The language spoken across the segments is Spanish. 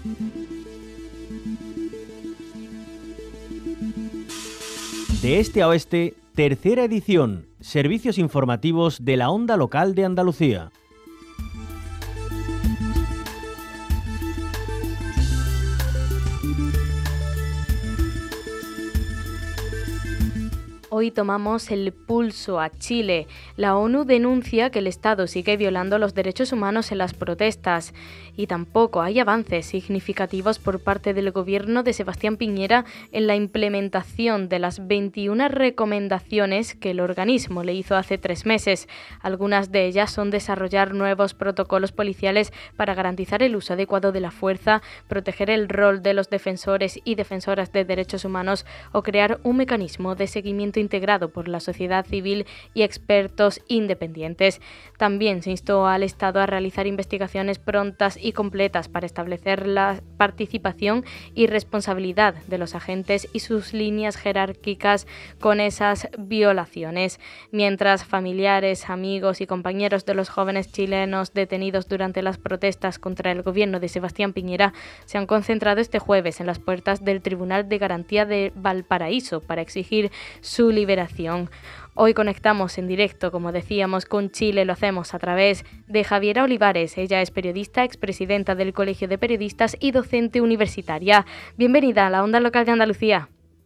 De este a oeste, tercera edición, servicios informativos de la Onda Local de Andalucía. Hoy tomamos el pulso a Chile. La ONU denuncia que el Estado sigue violando los derechos humanos en las protestas y tampoco hay avances significativos por parte del gobierno de Sebastián Piñera en la implementación de las 21 recomendaciones que el organismo le hizo hace 3 meses. Algunas de ellas son desarrollar nuevos protocolos policiales para garantizar el uso adecuado de la fuerza, proteger el rol de los defensores y defensoras de derechos humanos o crear un mecanismo de seguimiento integrado por la sociedad civil y expertos independientes. También se instó al Estado a realizar investigaciones prontas y completas para establecer la participación y responsabilidad de los agentes y sus líneas jerárquicas con esas violaciones. Mientras familiares, amigos y compañeros de los jóvenes chilenos detenidos durante las protestas contra el gobierno de Sebastián Piñera se han concentrado este jueves en las puertas del Tribunal de Garantía de Valparaíso para exigir su liberación. Hoy conectamos en directo, como decíamos, con Chile. Lo hacemos a través de Javiera Olivares. Ella es periodista, expresidenta del Colegio de Periodistas y docente universitaria. Bienvenida a la Onda Local de Andalucía.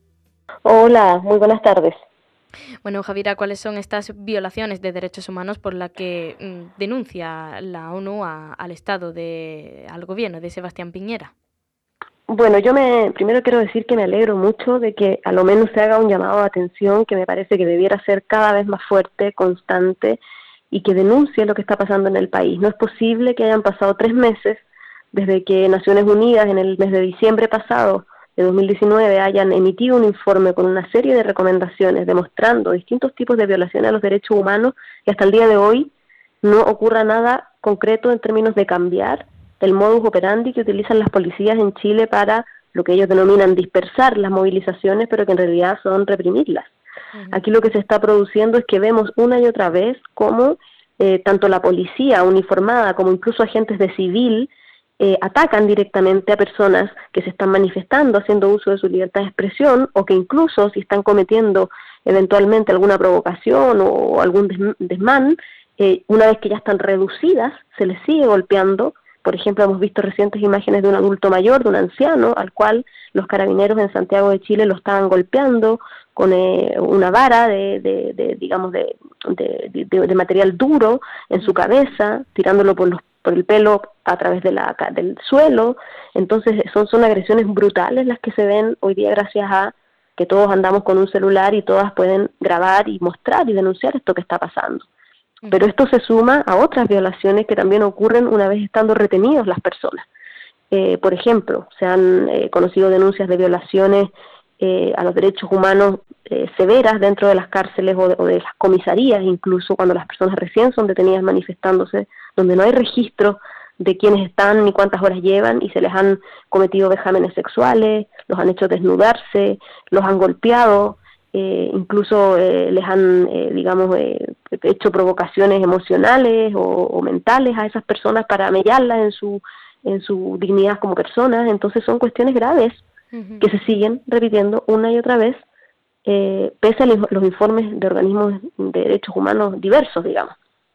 Hola, muy buenas tardes. Bueno, Javiera, ¿cuáles son estas violaciones de derechos humanos por las que denuncia la ONU al Estado, al gobierno de Sebastián Piñera? Bueno, primero quiero decir que me alegro mucho de que a lo menos se haga un llamado de atención que me parece que debiera ser cada vez más fuerte, constante y que denuncie lo que está pasando en el país. No es posible que hayan pasado 3 meses desde que Naciones Unidas en el mes de diciembre pasado de 2019 hayan emitido un informe con una serie de recomendaciones demostrando distintos tipos de violaciones a los derechos humanos y hasta el día de hoy no ocurra nada concreto en términos de cambiar el modus operandi que utilizan las policías en Chile para lo que ellos denominan dispersar las movilizaciones, pero que en realidad son reprimirlas. Aquí lo que se está produciendo es que vemos una y otra vez cómo tanto la policía uniformada como incluso agentes de civil atacan directamente a personas que se están manifestando, haciendo uso de su libertad de expresión, o que incluso si están cometiendo eventualmente alguna provocación o algún desmán, una vez que ya están reducidas, se les sigue golpeando. Por ejemplo, hemos visto recientes imágenes de un adulto mayor, de un anciano, al cual los carabineros en Santiago de Chile lo estaban golpeando con una vara de material duro en su cabeza, tirándolo por el pelo a través del suelo. Entonces son agresiones brutales las que se ven hoy día gracias a que todos andamos con un celular y todas pueden grabar y mostrar y denunciar esto que está pasando. Pero esto se suma a otras violaciones que también ocurren una vez estando retenidos las personas. Por ejemplo, se han conocido denuncias de violaciones a los derechos humanos severas dentro de las cárceles o de las comisarías, incluso cuando las personas recién son detenidas manifestándose, donde no hay registro de quiénes están ni cuántas horas llevan y se les han cometido vejámenes sexuales, los han hecho desnudarse, los han golpeado. Incluso les han, hecho provocaciones emocionales o mentales a esas personas para mellarlas en su dignidad como personas. Entonces son cuestiones graves que se siguen repitiendo una y otra vez, pese a los informes de organismos de derechos humanos diversos, digamos.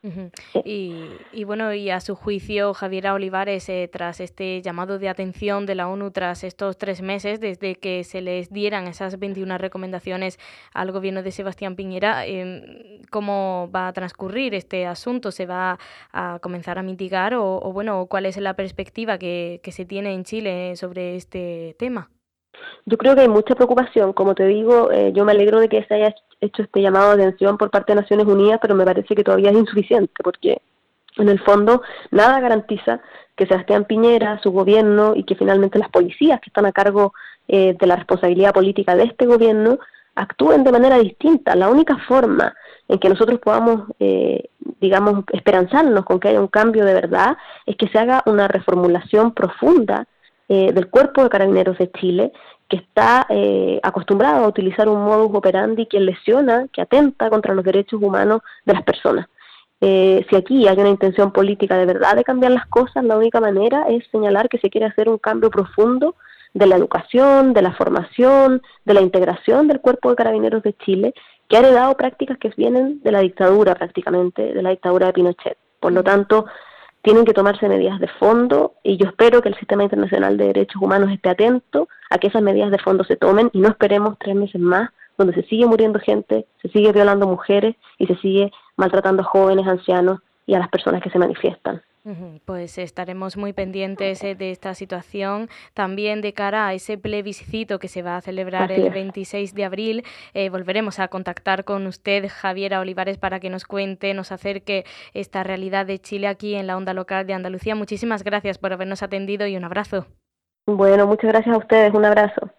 Y bueno, y a su juicio, Javiera Olivares, tras este llamado de atención de la ONU, tras estos 3 meses, desde que se les dieran esas 21 recomendaciones al gobierno de Sebastián Piñera, ¿cómo va a transcurrir este asunto? ¿Se va a comenzar a mitigar o cuál es la perspectiva que se tiene en Chile sobre este tema? Yo creo que hay mucha preocupación, como te digo, yo me alegro de que se haya hecho este llamado de atención por parte de Naciones Unidas, pero me parece que todavía es insuficiente, porque en el fondo nada garantiza que Sebastián Piñera, su gobierno y que finalmente las policías que están a cargo de la responsabilidad política de este gobierno actúen de manera distinta. La única forma en que nosotros podamos, esperanzarnos con que haya un cambio de verdad es que se haga una reformulación profunda del Cuerpo de Carabineros de Chile, que está acostumbrado a utilizar un modus operandi que lesiona, que atenta contra los derechos humanos de las personas. Si aquí hay una intención política de verdad de cambiar las cosas, la única manera es señalar que se quiere hacer un cambio profundo de la educación, de la formación, de la integración del Cuerpo de Carabineros de Chile, que ha heredado prácticas que vienen de la dictadura prácticamente, de la dictadura de Pinochet. Por lo tanto, tienen que tomarse medidas de fondo y yo espero que el Sistema Internacional de Derechos Humanos esté atento a que esas medidas de fondo se tomen y no esperemos 3 meses más donde se sigue muriendo gente, se sigue violando mujeres y se sigue maltratando a jóvenes, ancianos y a las personas que se manifiestan. Pues estaremos muy pendientes de esta situación, también de cara a ese plebiscito que se va a celebrar el 26 de abril. Volveremos a contactar con usted, Javiera Olivares, para que nos cuente, nos acerque esta realidad de Chile aquí en la Onda Local de Andalucía. Muchísimas gracias por habernos atendido y un abrazo. Bueno, muchas gracias a ustedes, un abrazo.